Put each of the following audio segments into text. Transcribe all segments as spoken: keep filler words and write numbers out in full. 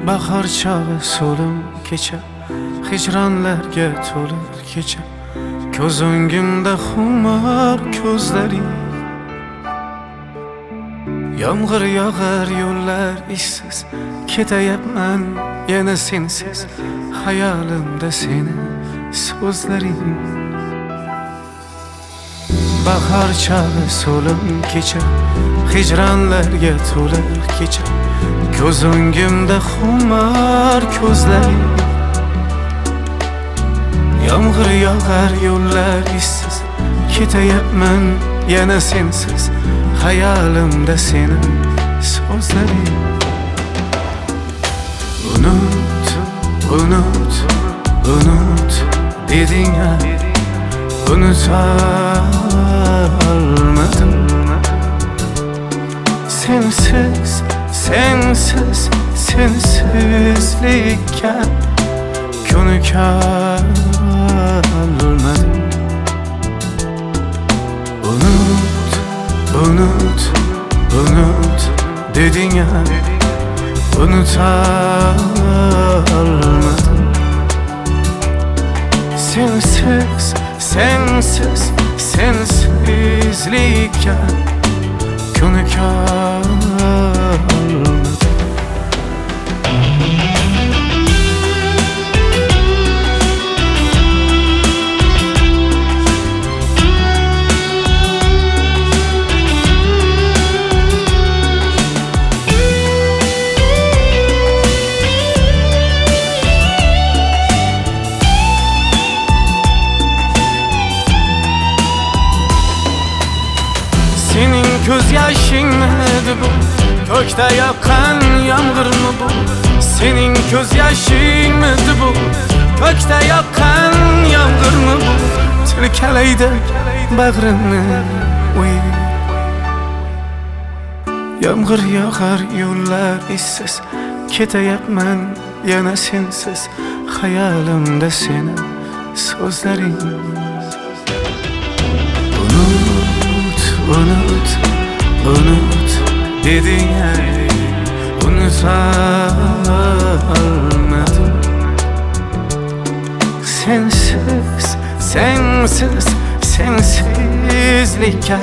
Bahor chog'i so'lim kecha, hijronlarga to'la kecha. Ko'z o'ngimda xumor ko'zlaring. Yomg'ir yog'ar, yo'llar ishsiz, ketayapman yana sensiz. Hayolimda seni so'zlaring. Bahor chog'i so'lim kecha, hijronlarga to'la kecha. Ko'z o'ngimda xumor ko'zlaring. Yomg'ir yog'ar, yo'llar ishsiz, ketayapman yana sensiz. Hayolimda seni so'zlaring. Unut, unut, unut deding-a, unutolmadim. Sensiz, sensiz, sensizlikka ko'nikolmadim. Unut, unut, unut deding-a, unutolmadim. Sensiz, sensiz, sensizlikka ko'nikolmadim. Senin ko'z yoshingmidi bu, ko'kda yoqqan yomg'irmi bu? Sening ko'z yoshingmidi bu, ko'kda yoqqan yomg'irmi bu? Tilkalaydi bag'rimni uy. Yomg'ir yog'ar, yo'llar ishsiz, ketayapman yana sensiz. Hayolimda seni so'zlaring. Unut, unut deding-a, unutolmadim. Sensiz, sensiz, sensizlikka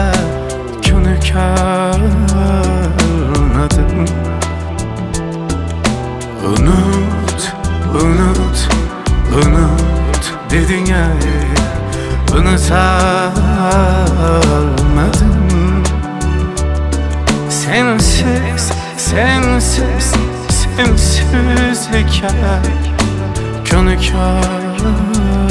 ko'nikolmadim. Unut, unut, unut deding-a, unutolmadim. Sensiz, sensiz, sensizlikka ko'nikolmadim.